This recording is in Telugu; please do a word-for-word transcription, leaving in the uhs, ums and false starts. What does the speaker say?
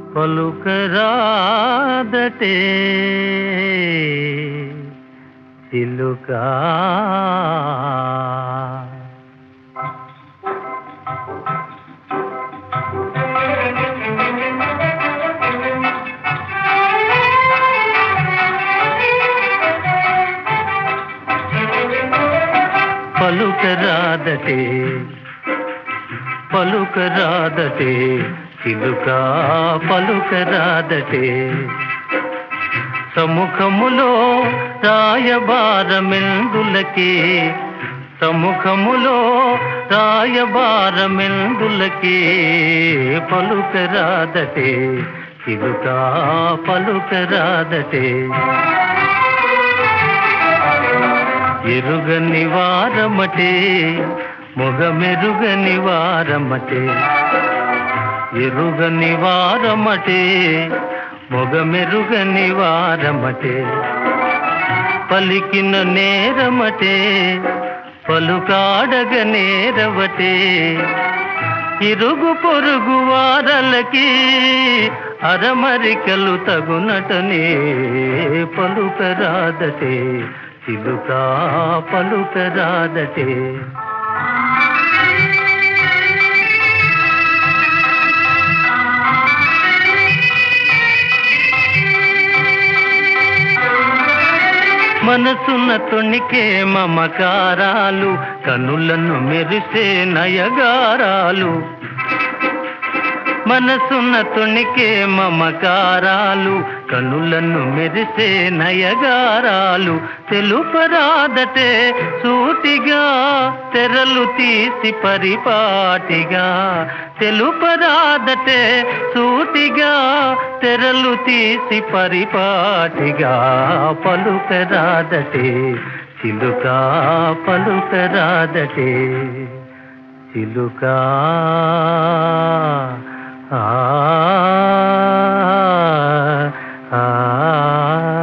పలుకరాదటే చిలుక పలుకరాదటే పలుకరాదటే చిలుక పలుకరాదటే సముఖములో రాయబారమెందులకే సముఖములో రాయబారమెందులకే పలుకరాదటే చిలుక పలుకరాదటే ఎరుగని వారమటే మొగమెరుగని వారమటే ఎరుగని వారమటే మొగమెరుగని వారమటే పలికిన నేరమటే పలుకాడగ నేరవటే ఇరుగు పొరుగు వారలకి అరమరికలు తగునటనే పలుకరాదటే చిలుక పలుకరాదటే మనసున్న తొణికే మమకారాలు కనులను మెరిసే నయగారాలు మనసున్న తొణికే మమకారాలు కనులను మెరిసే నయగారాలు తెలుపరాదటే సూటిగా తెరలు తీసి పరిపాటిగా తెలుపరాదటే సూటిగా తెరలు తీసి పరిపాటిగా పలుకరాదటే చిలుక పలుకరాదటే చిలుక ఆ ఆ